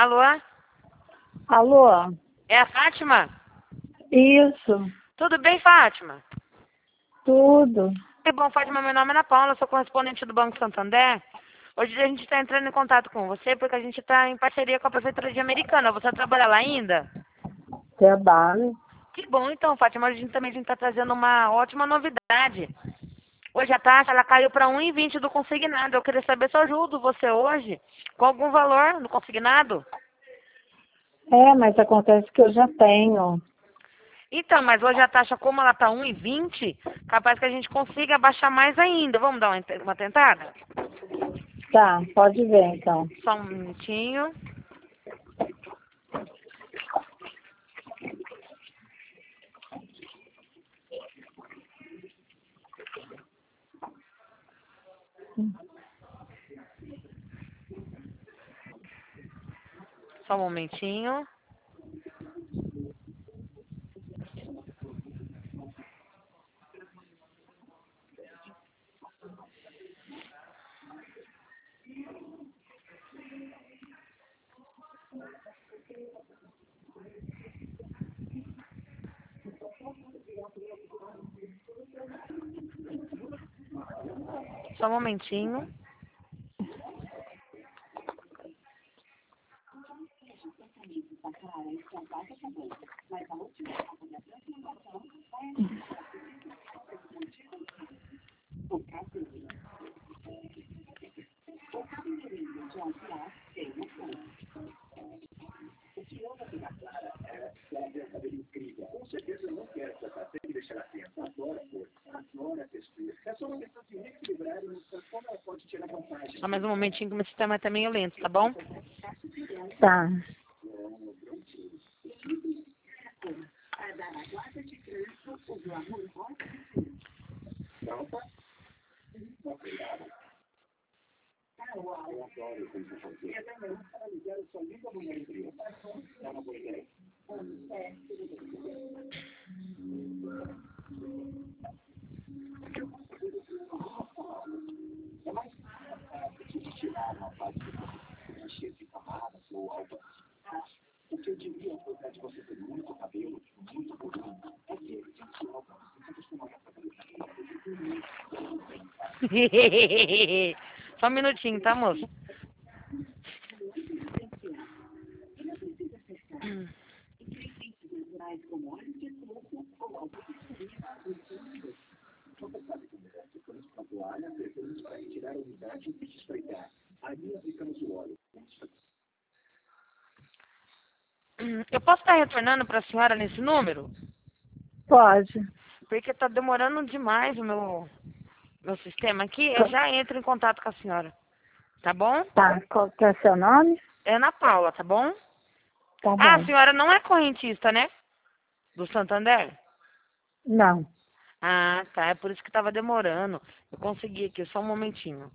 Alô? Alô? É a Fátima? Isso, Tudo bem, Fátima? tudo. É bom, Fátima, meu nome é Ana Paula, sou correspondente do Banco Santander. Hoje a gente está entrando em contato com você porque a gente está em parceria com a Prefeitura de Americana. Você trabalha lá ainda? Trabalho. Que bom, então, Fátima. Hoje a gente está trazendo uma ótima novidade. Hoje a taxa ela caiu para 1,20 do consignado. Eu queria saber se eu ajudo você hoje com algum valor no consignado. Mas acontece que eu já tenho. Então, mas hoje a taxa, como ela está 1,20, capaz que a gente consiga baixar mais ainda. Vamos dar uma tentada? Tá, pode ver então. Só um minutinho. Só um momentinho. Só um momentinho. Só mais um momentinho que o meu sistema tá meio lento, tá bom? Tá. Só um minutinho, tá, moço? Eu posso estar retornando para a senhora nesse número? Pode. Porque tá demorando demais o meu sistema aqui. Eu já entro em contato com a senhora. Tá bom? Tá, qual que é seu nome? É Ana Paula, tá bom? Tá Ah, a bom. senhora não é correntista, né? Do Santander? Não. Ah, tá. É por isso que tava demorando. Eu consegui aqui, só um momentinho.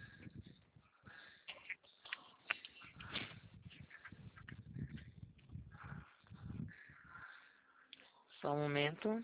Só um momento.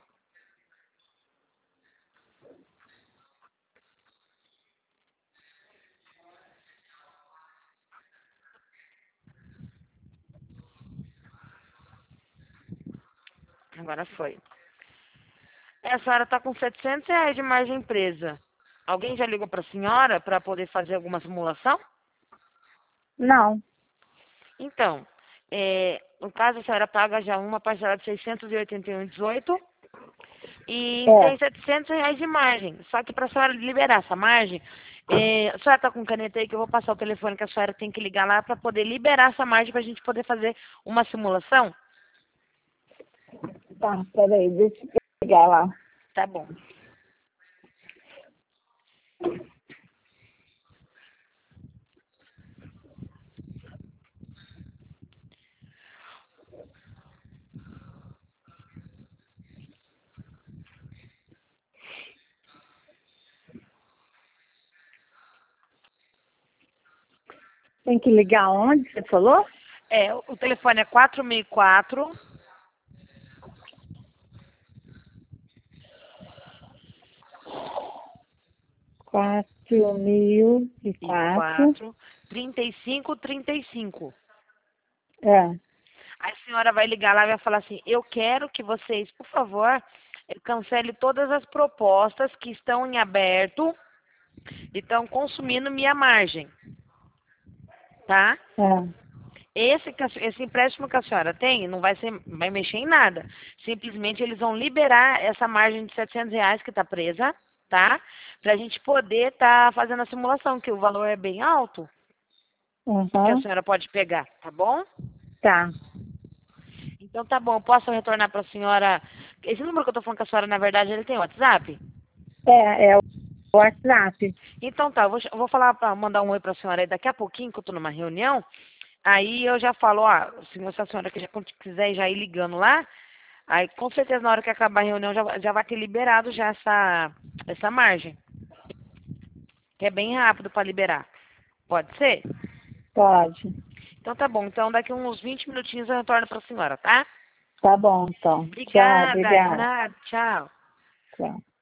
Agora foi. A senhora tá com R$ 700 de margem empresa. Alguém já ligou pra senhora para poder fazer alguma simulação? Não. Então, no caso, a senhora paga já uma parcela de 681,18 e É. tem R$ 700 de margem. Só que para a senhora liberar essa margem, a senhora está com caneta aí que eu vou passar o telefone que a senhora tem que ligar lá para poder liberar essa margem para a gente poder fazer uma simulação? Tá, peraí, deixa eu pegar lá. Tá bom. Tem que ligar onde, você falou? O telefone é 464 4.004. 3535. É. Aí a senhora vai ligar lá e vai falar assim, eu quero que vocês, por favor, cancele todas as propostas que estão em aberto e estão consumindo minha margem, tá? É. Esse empréstimo que a senhora tem não vai mexer em nada. Simplesmente eles vão liberar essa margem de R$ 700 que está presa, tá? Para a gente poder estar fazendo a simulação, que o valor é bem alto, que a Uhum. senhora pode pegar, tá bom? Tá. Então tá bom, posso retornar para a senhora. Esse número que eu tô falando com a senhora, na verdade, ele tem WhatsApp? É o WhatsApp. Então tá, eu vou falar para mandar um oi para a senhora aí daqui a pouquinho, que eu tô numa reunião. Aí eu já falo, ó, se a senhora quiser já ir ligando lá, aí com certeza na hora que acabar a reunião já vai ter liberado já essa margem. Que é bem rápido para liberar. Pode ser? Pode. Então tá bom. Então daqui uns 20 minutinhos eu retorno para a senhora, tá? Tá bom, então. Tchau, Obrigada, de obrigada. nada, tchau. Tchau.